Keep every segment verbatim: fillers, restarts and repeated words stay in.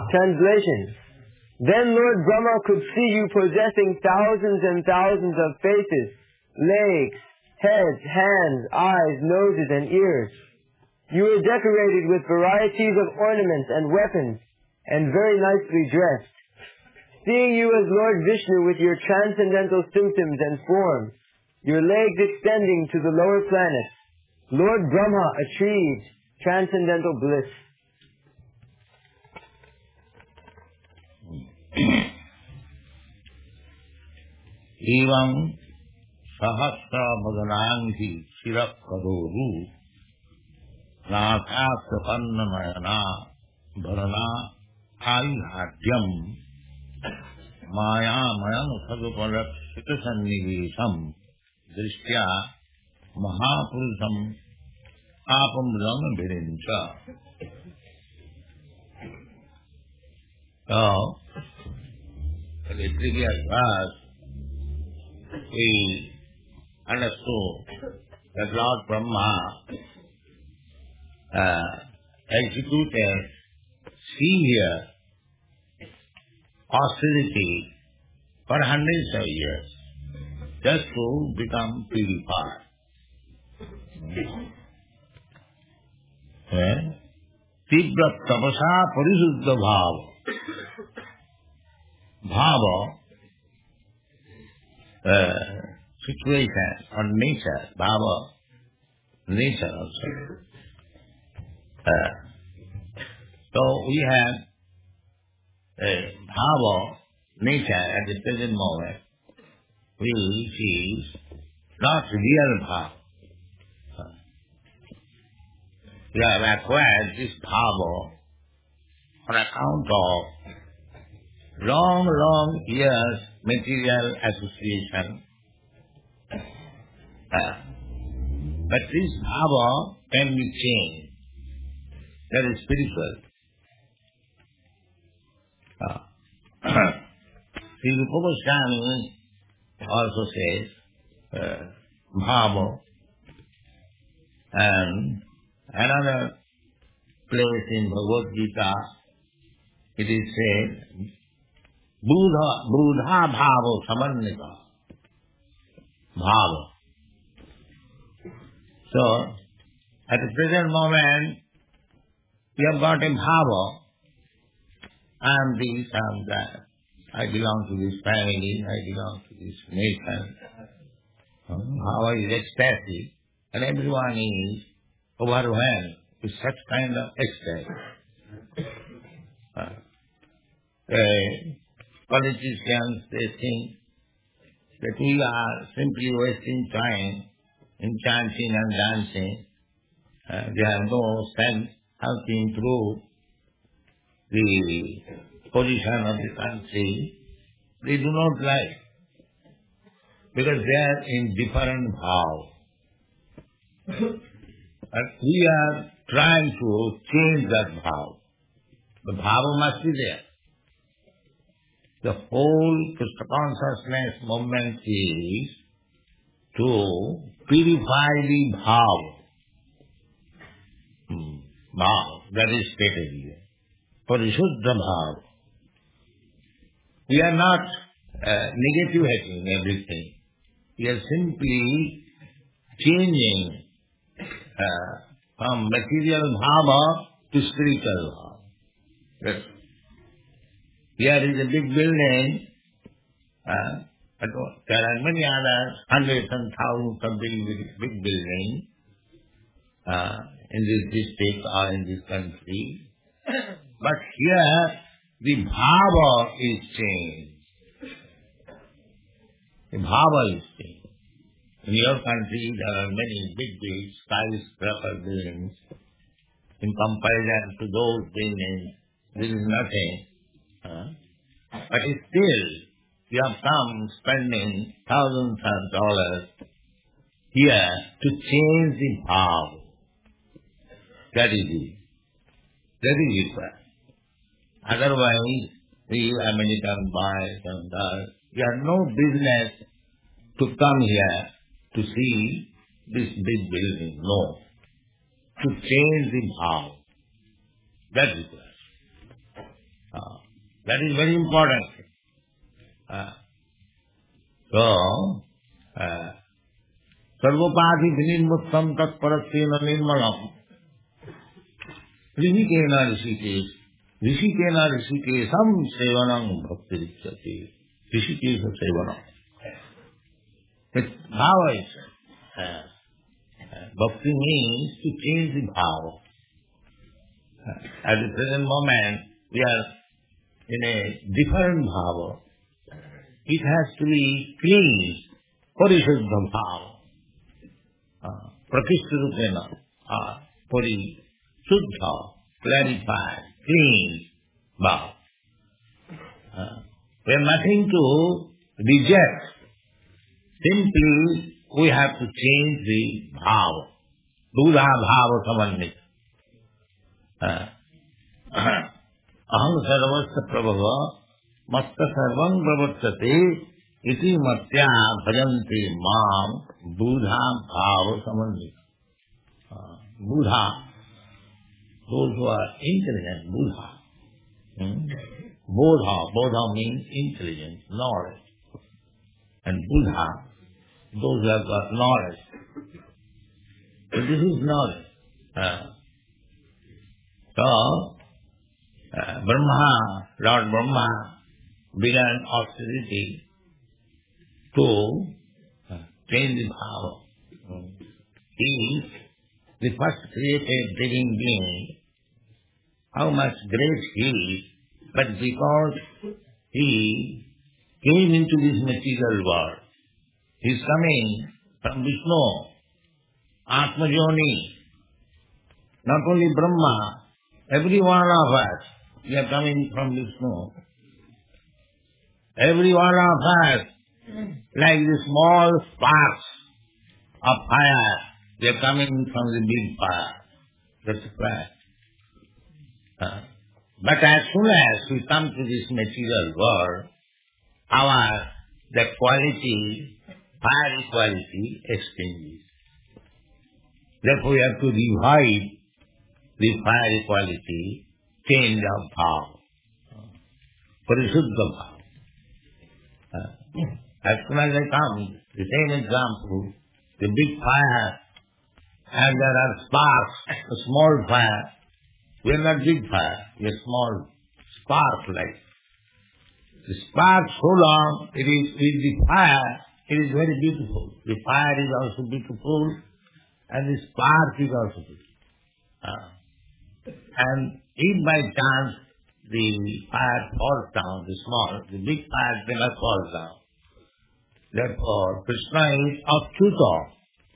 Translation. Then Lord Brahma could see you possessing thousands and thousands of faces, legs, heads, hands, eyes, noses, and ears. You were decorated with varieties of ornaments and weapons, and very nicely dressed. Seeing you as Lord Vishnu with your transcendental symptoms and forms, your legs extending to the lower planets, Lord Brahma achieved transcendental bliss. Evam sahasra bhaganangi shirakadoru nāthāsapannamayana bharana āyhadyam māyāmayam saduparakshitasannivesam drishtya mahapurusam āpamudam virincha. So, in the previous verse, we understood that Lord Brahma uh, executed severe austerity for hundreds of years just to become purified. Tibra tapasa parisuddha bhava. Bhava, uh, situation or nature, bhava, nature also. Uh, so we have a bhava, nature at the present moment, which is not real bhava. We have acquired this bhava on account of long, long years material association. Uh, but this bhava can be changed. That is spiritual. Uh, Sri Rupa Goswami also says uh, bhava, and another place in Bhagavad Gita it is said Buddha, Buddha Bhava Samannita. Bhava. So, at the present moment, we have got a bhava. I am this, I am that. I belong to this family, I belong to this nation. Bhava is ecstatic, and everyone is overwhelmed with such kind of ecstasy. Uh, politicians, they think that we are simply wasting time in chanting and dancing. Uh, they have no sense how to improve the position of the country. They do not like, because they are in different bhav. But we are trying to change that bhav. The bhava must be there. The whole Krishna consciousness movement is to purify the bhava. Hmm. Bhava, that is stated here. Parisuddha bhava. We are not uh, negativating everything. We are simply changing uh, from material bhava to spiritual bhava. Yes. Here is a big building, uh, but there are many other hundreds and thousands of big, big, big buildings uh, in this district or in this country. But here the bhava is changed. The bhava is changed. In your country there are many big, big skyscraper buildings. In comparison to those buildings, this is nothing. Uh, but still, we have come spending thousands of dollars here to change the bhava. That is it. That is it. Otherwise, we American boys and girls, we have no business to come here to see this big building. No. To change the bhava. That is it. Uh, That is very important. Uh, so, uh, sarvopati vinirmuttam tat parasyena nirmalam. Rishikena rishikesh. Rishikena rishikesham sevanam bhakti richyate. Rishikesha sevanam. It's bhava is. Uh, uh, bhakti means to change the bhava. Uh, at the present moment, we are in a different bhava. It has to be cleansed. Parishuddha bhava. Uh, Prakishta rupena. Uh, Parishuddha. Clarified. Clean bhava. Uh, we have nothing to reject. Simply, we have to change the bhava. Buddha bhava samannita. Uh, Aham sarvasya prabhava matta sarvam pravartate iti matya bhajanti mam buddha bhava samannita. Uh, Buddha, those who are intelligent, Buddha. Hmm? Bodha, Bodha means intelligence, knowledge. And Buddha, those who have got knowledge. So this is knowledge. Uh, so, uh, Brahma, Lord Brahma began austerity to uh, change the power. Mm. He is the first created living being. How much great he is, but because he came into this material world, he is coming from Vishnu, Atmajoni. Not only Brahma, every one of us, we are coming from Vishnu. Every one of us, like the small sparks of fire, they are coming from the big fire. That's a fact. Uh, but as soon as we come to this material world, our the quality, fire quality exchanges. Therefore we have to revive the fire quality, change of bhava, parishuddha bhava. Uh, as soon as I come, the same example, the big fire, and there are sparks, a small fire. We are not big fire, we are small spark like. The spark so long, it is with the fire, it is very beautiful. The fire is also beautiful, and the spark is also beautiful. Uh, and if by chance the fire falls down, the small, the big fire never falls down. Therefore, Krishna is achyuta.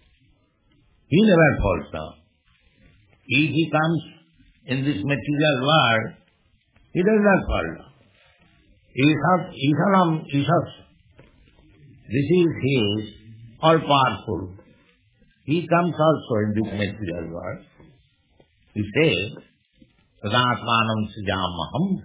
He never falls down. If he comes in this material world, he does not fall down. Ishat, Ishanam, Ishat. This is his all-powerful. He comes also in this material world. He says, Tadatmanam sijamaham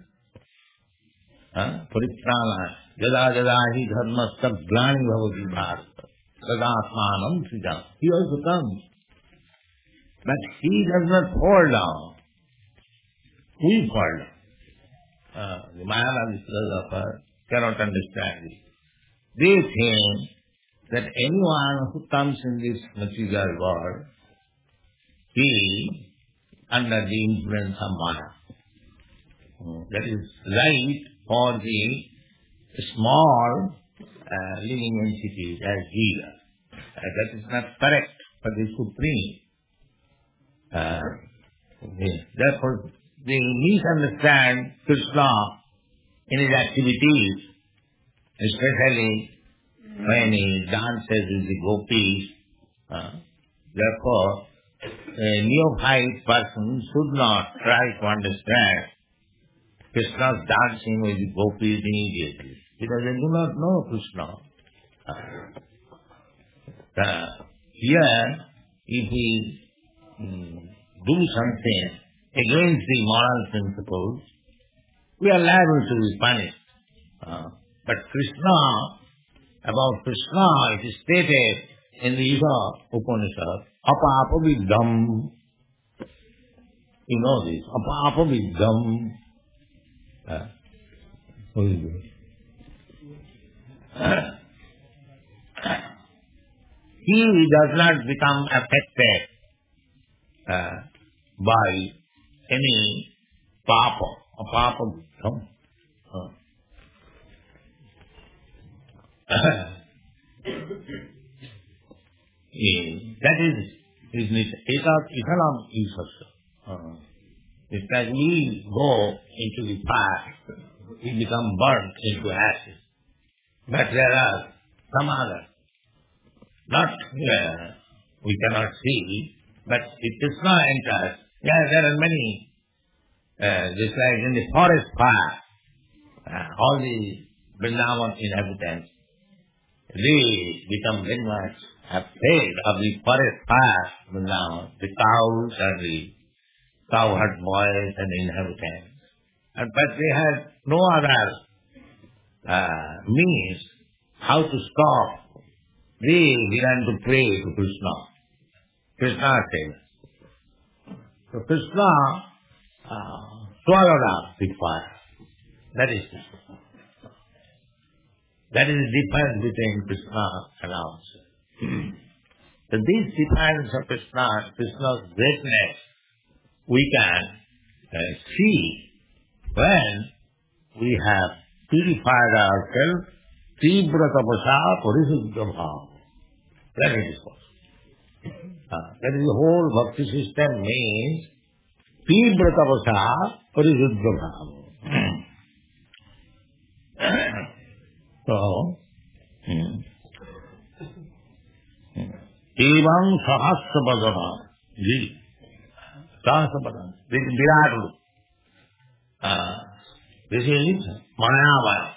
paritrana yada yada hi dharma sab glani bhavati bharata tadatmanam sijam. He also comes. But he does not fall down. We fall down. Uh, the Mayavadi philosophers cannot understand it. They think that anyone who comes in this material world, he under the influence of Maya. Uh, that is right for the small uh, living entities as Jiva. Uh, that is not correct for the Supreme. Uh, okay. Therefore, they misunderstand Krishna in his activities, especially when he dances with the gopis. Uh, therefore, a neophyte person should not try to understand Krishna's dancing with the gopis immediately, because they do not know Krishna. Uh, uh, here, if we um, do something against the moral principles, we are liable to be punished. Uh, but Krishna, about Krishna, it is stated in the Isha Upanishad, Apa-apa-viddham. You know this, Apa-apa-viddham. Uh, Who is this? He does not become affected uh, by any papa, a papa. Uh. That is his nature. Etalam isasya. It's like we go into the fire, we become burnt into ashes. But there are some others. Not uh, we cannot see, but if Krishna enters, yeah, there are many, uh, just like in the forest fire, uh, all the Vrindavan inhabitants, they become very much afraid of the forest fire, Vrindavan, the cows and the cowherd boys and the inhabitants. And, but they had no other uh, means how to stop. They began to pray to Krishna. Krishna says. So Krishna uh, swallowed up the fire. That is Krishna. That is the difference between Krishna and ourselves. So this difference of Krishna, Krishna's greatness, we can uh, see when we have purified ourselves. Tibra tapasa parisuddha bhava. That is possible. Uh, that is the whole bhakti system means tibra tapasa parisuddha bhava. So, evam sahasra badana. Ji. Sahasra badana. This is Virat Rupa. Uh, this is Manayavaya.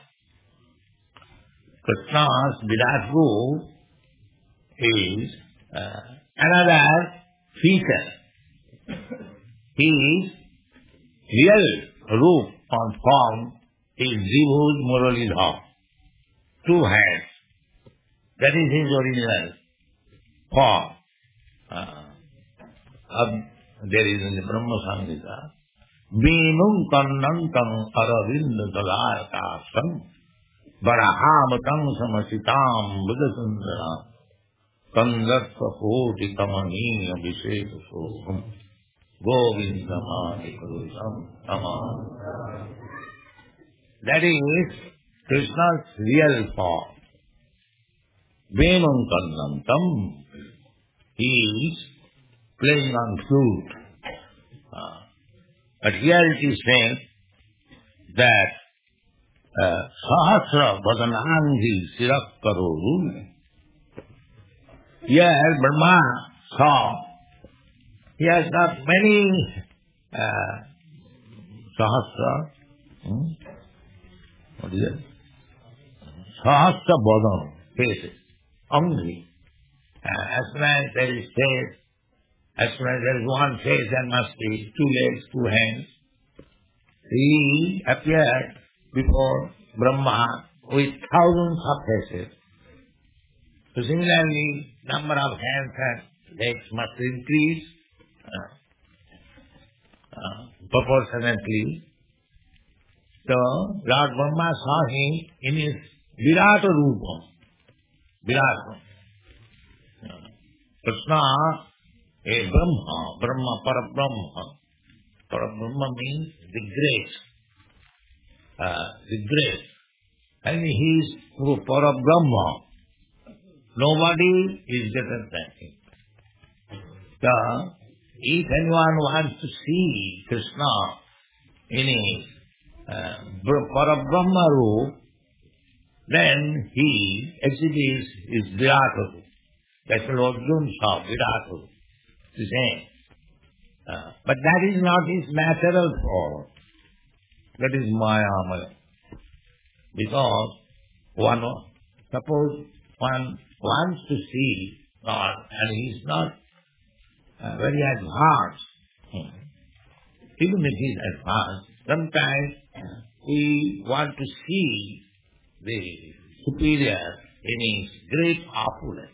Krishna's Virat Rupa is uh, another feature. His real root or form is Dvibhuj Muralidhar, two hands. That is his original form. Uh, um, there is in the Brahma Samhita, Beenum Kannantam Aravinda Dalayakasam Barahamatam Samasitam Buddhasundaram Kandatva Koti Kamani Abhishek Soham Govindamani Kurusam Tamam. That is Krishna's real form. Venam Kannantam. He is playing on flute. Uh, but here it is saying that uh, Sahasra Vadanangi Sirak Karoru. Here Brahma saw he has got many uh, Sahasra. Hmm? What is it? Sahasra Vadan faces. Only. Uh, as soon as there is face, as soon as there is one face, there must be two legs, two hands. He appeared before Brahma with thousands of faces. So similarly, number of hands and legs must increase uh, uh, proportionately. So Lord Brahma saw him in his Virata Rupa. Virata. Uh, Krishna is Brahma, Brahma Parabrahma. Parabrahma means the great. Uh, the great. And he is Parabrahma. Nobody is better than him. So, if anyone wants to see Krishna in his uh, Parabrahma roop, then he exhibits his Virata roop. That's what Arjuna saw, Virata roop. The same. Uh, but that is not his natural form. That is Maya. Because one, suppose one wants to see God and he is not uh, very advanced. Hmm. Even if he is advanced, sometimes we want to see the superior in his great opulence.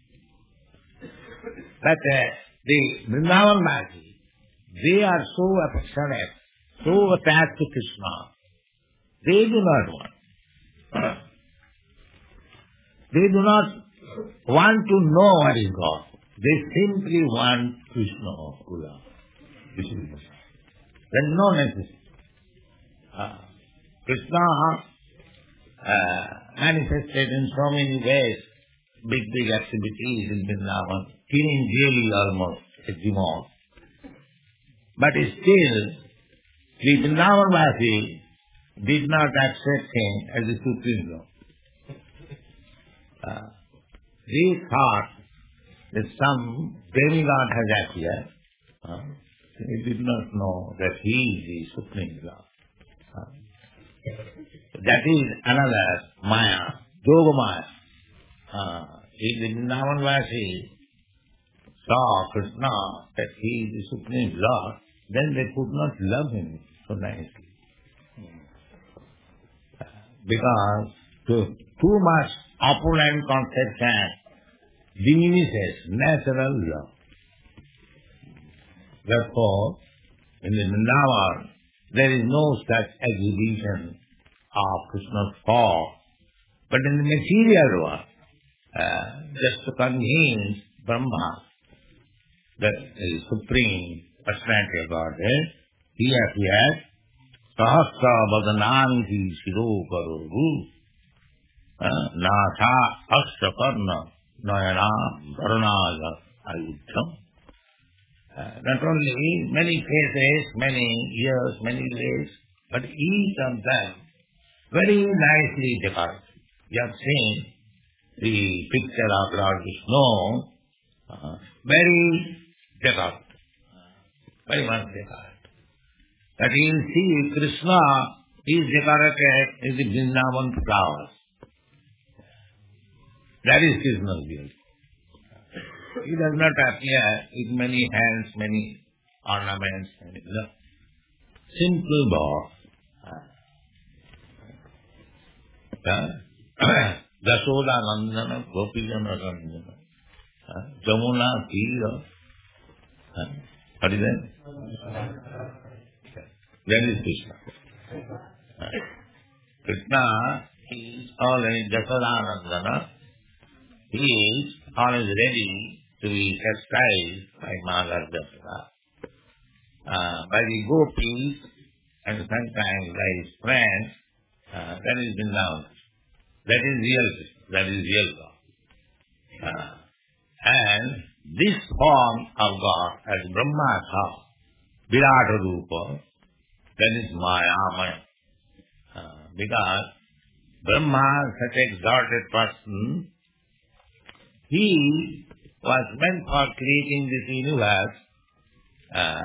But uh, the Vrindavan Vasi, they are so affectionate, so attached to Krishna. They do not want. They do not want to know what is God. They simply want Krishna or Kula. This is the There is no necessity. Uh, Krishna uh, manifested in so many ways, big, big activities in Vrindavan, killing daily almost at the most. But still, the Vrindavanvasi did not accept him as the Supreme Lord. Uh, they thought that some demigod has appeared. Uh, they did not know that he is the Supreme Lord. Uh, that is another Maya, Yoga Maya. Uh, if the Vrindavanvasi saw Krishna that he is the Supreme Lord, then they could not love him so nicely. Uh, because too, too much opulent conception diminishes natural love. Therefore, in the Vrindavan, there is no such exhibition of Krishna's form. But in the material world, uh, just to convince Brahma, the, the Supreme Personality of Godhead, he appeared, Sahasra Vadananti Shiro Karoru, Natha Asra Karna Nayana Varanaga Ayuddham. Not only many faces, many ears, many legs, but each of them very nicely decorated. You have seen the picture of Lord Vishnu, uh, very decorated, very much decorated. But you will see Krishna is decorated in the Vrindavan flowers. That is Krishna's beauty. He does not appear with many hands, many ornaments, many, no. Simple boy. Jasoda Nandana, Gopijana Nandana, Jamuna Tira. What is that? That is Krishna. Krishna is always Jasoda Nandana. He is always ready to be chastised by Mother Jasoda, uh, by the gopis, and sometimes by his friends. Uh, that is Vrindavan. That is real, that is real God. Uh, and this form of God, as Brahma saw, Virata Rupa, that is Maya Maya. Uh, because Brahma, such exalted person, he was meant for creating this universe. Uh,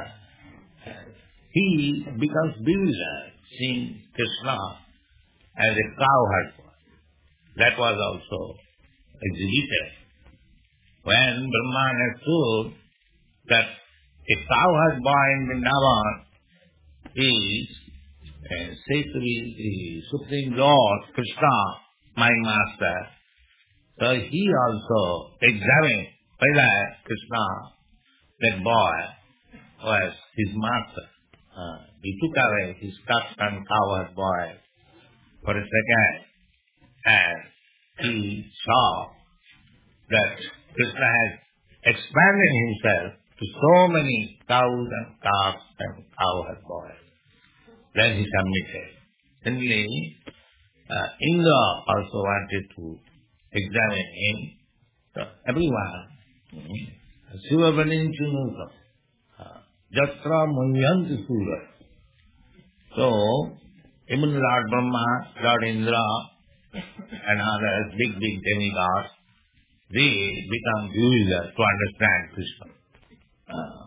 he becomes bewildered seeing Krishna as a cowherd. That was also exhibited. When Brahma understood that a cowherd boy in Vrindavan is uh, said to be the Supreme Lord, Krishna, my master, so he also examined whether Krishna, that boy, was his master. Uh, he took away his custom cowherd boy for a second, and he saw that Krishna has expanded himself to so many cows and calves and cowherd boys. Then he submitted. Similarly, uh, Indra also wanted to examine him. So everyone, Shiva Baninchunuka, Jatra Munyanti Sura. So, even Lord Brahma, Lord Indra, and others, big, big demigods, they become bewildered to understand Krishna. Uh,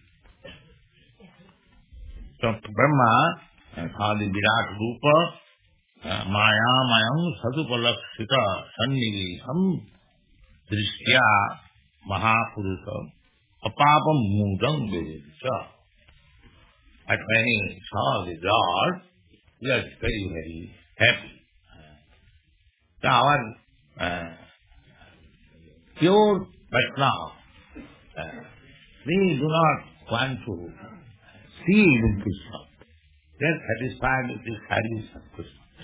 so Brahma saw the Virat Rupa, Maya Mayam Sadupalakshita Sannivisham Drishtya Mahapurusam Apapam Mudam Vedisha. But when he saw the Lord, he was very, very happy. So our uh, pure Vaishnava, uh, we do not want to see even Krishna. They are satisfied with the service of Krishna.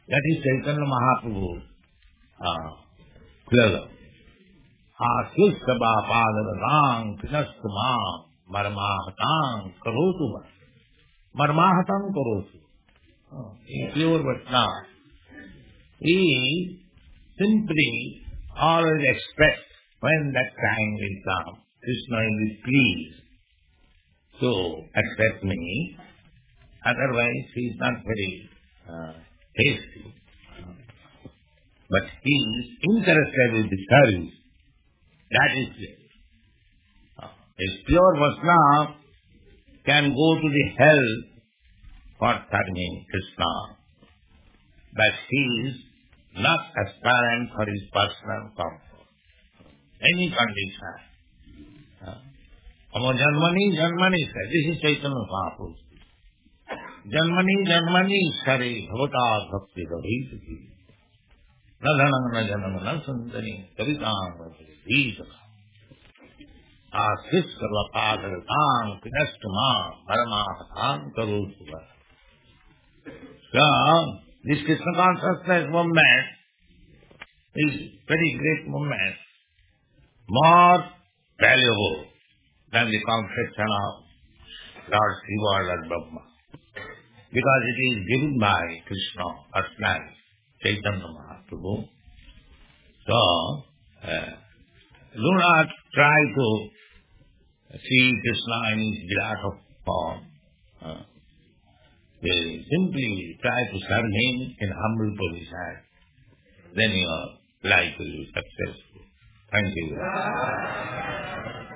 That is Chaitanya Mahaprabhu. Ah, clear. Asistaba padavang pinastumam marmahatang karotu. Marmahatang karotu. In pure Vaishnava, he simply always expects when that time will come, Krishna will be pleased to accept me. Otherwise, he is not very uh, hasty. But he is interested in the service. That is it. A pure Vaishnava can go to the hell for serving Krishna. But he is not aspirant for his personal comfort. Any condition. Amo Janmani, Janmani, this is Chaitanya Mahaprabhu. Janmani, Janmani, Sare, Bhavata, Bhakti, Raviti. Na dhanam, na janam, na sundari, kavitam, vajri, Asis karva padagatam, pinastuma, paramahatam, karusuva. So, this Krishna consciousness movement is very great movement, more valuable than the conception of Lord Shiva or Lord Brahma. Because it is given by Krishna personally, Chaitanya Mahaprabhu. So, uh, do not try to see Krishna in his Virat form. Uh, they simply try to serve him in humble position. Then your life will be successful. Thank you.